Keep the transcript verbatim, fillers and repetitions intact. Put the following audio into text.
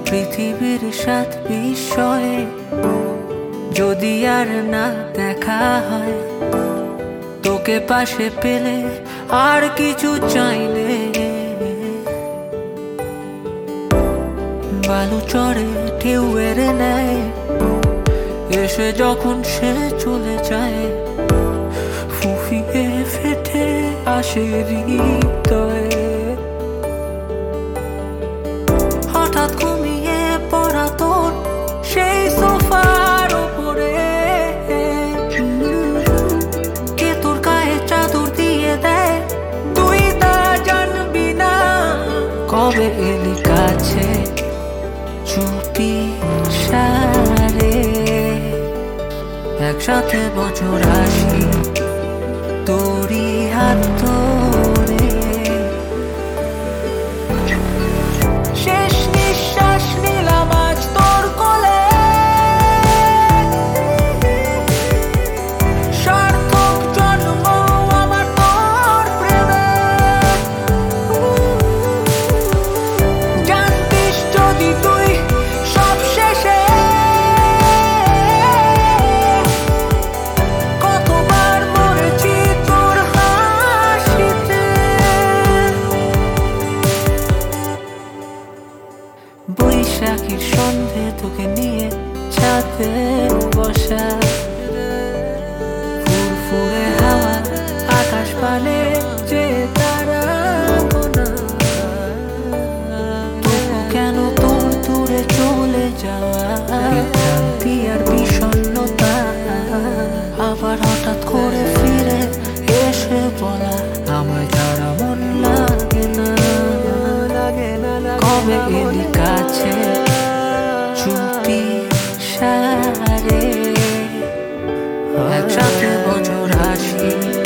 পৃথিবীর সাত বিষয়ে যদি আর না দেখা হয়, তোকে পাশে পেলে আর কিছু চাইলে। বালু চড়ে ঢেউ এড়ে নেয়, এসে যখন সে চলে যায়, ফুফিয়ে ফেটে আসে হৃদয়ে। হঠাৎ ঘুমিয়ে পড়া তোর সেই সোফার ওপরে, কে তোর গায়ে চাদর দিয়ে দেয় তুই তা জানবি না। কবে এলি কাছে চুপি সারে, একসাথে বছর আসি তোরই হাত ধরে। শেষ নিঃশ্বাস নিলাম আজ তোর কোলে, সার্থক জন্ম আমার তোর প্রেমে। জানতিস যদি তুই সব শেষে কতবার মরেছি তোর হাসিতে। বৈশাখীর সন্ধে তোকে নিয়ে ছাদে বসা, ফুরফুরে হাওয়া আকাশ পানে যে তারা গোনা। তবু কেন তোর দূরে চলে যাওয়া, ক্লান্তি আর বিষণ্ণতা, আবার হঠাৎ করে ফিরে এসে বলা আমায় ছাড়া মন লাগে না, লাগে না। কবে এলি কাছে চুপি সারে, একসাথে বছর আসি